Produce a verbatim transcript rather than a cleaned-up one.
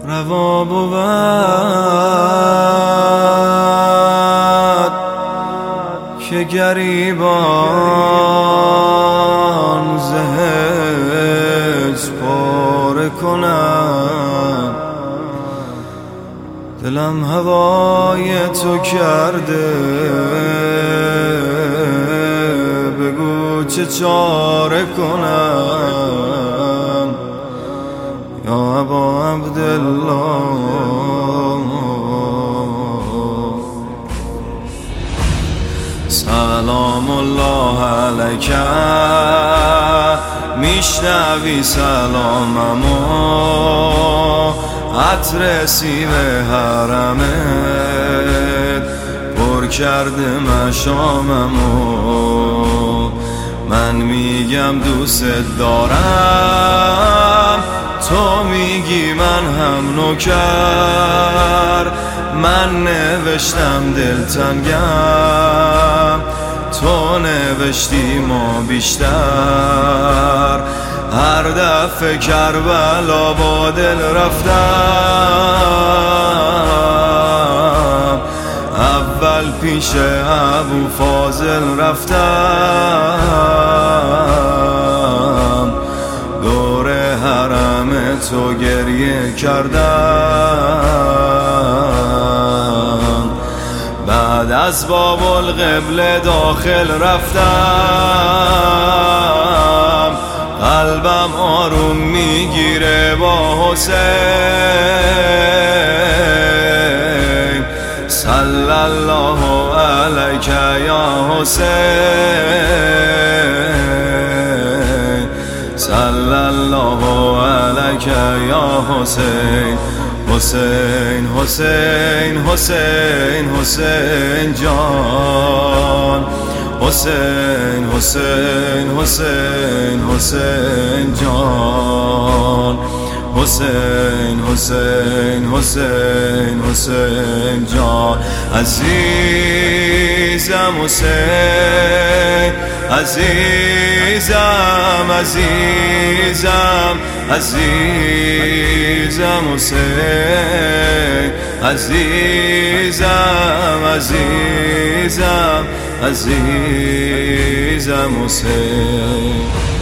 روا بود که گریبان ز هجر پاره کنم. دلم هوای تو کرده، بگو چه چاره کنم یا ابا عبدالله. سلام الله علیک، میشنوی سلاممو؟ عطر سیب حرمت پر کرده مشاممو. من میگم دوست دارم، تو میگی من هم نوکر. من نوشتم دلتنگم، تو نوشتی ما بیشتر. هر دفعه کربلا با دل رفتم، اول پیش ابو فاضل رفتم. دور حرم تو گریه کردم، بعد از باب القبله داخل رفتم. قلبم آروم میگیره با حسین، صلی الله علیک یا حسین، صلی الله علیک یا حسین. حسین حسین حسین حسین جان، حسین حسین حسین حسین جان، حسین حسین حسین حسین جان. عزیزم حسین، عزیزم عزیزم عزیزم حسین، عزیزم عزیزم عزیزم حسین.